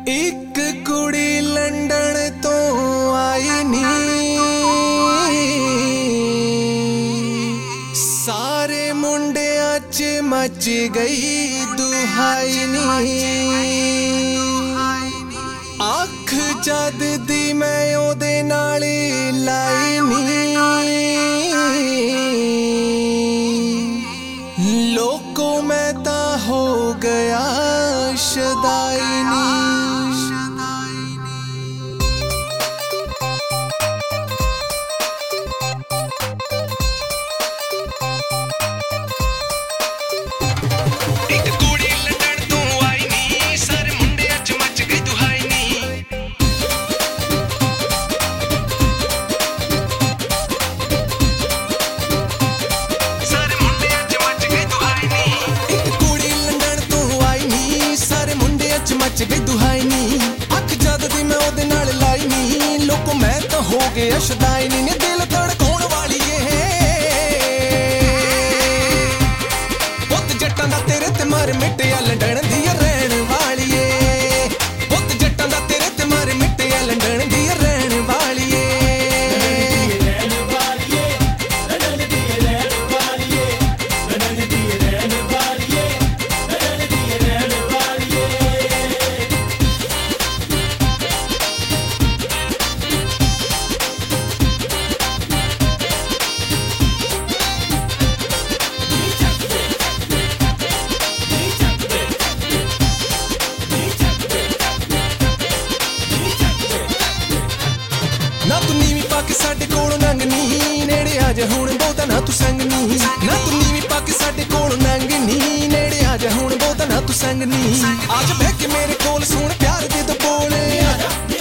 एक कुड़ी लंदन तो आई नी, सारे मुंडियां च मच गई दुहाई नी। अख जद दी मैं ओदे नाल लाई नी, लोको मैं ता हो गया शदाई नी। मच गई दुहाई नी, अख जद दी मैं ओदे नाल लाई नी, लोको मैं तो हो गया शदाई नी। दिल धड़काउण वाली पुत जट्टां दा तेरे ते मर मिटिया लंदन दी रहन वाली, पुत जट्टां दा तेरे ते मर मिटिया लंदन दी रहन वाली। ना तू नीवी पाके साडे कोलों नंग नी, नेड़े आ जा हुण बहुता ना तू संग नी। ना तू नीवी पाके साडे कोलों नंग नी, नेड़े आ जा हुण बहुता ना तू संग नी। आज बैठ के मेरे कोल सुन प्यार दे दो बोल,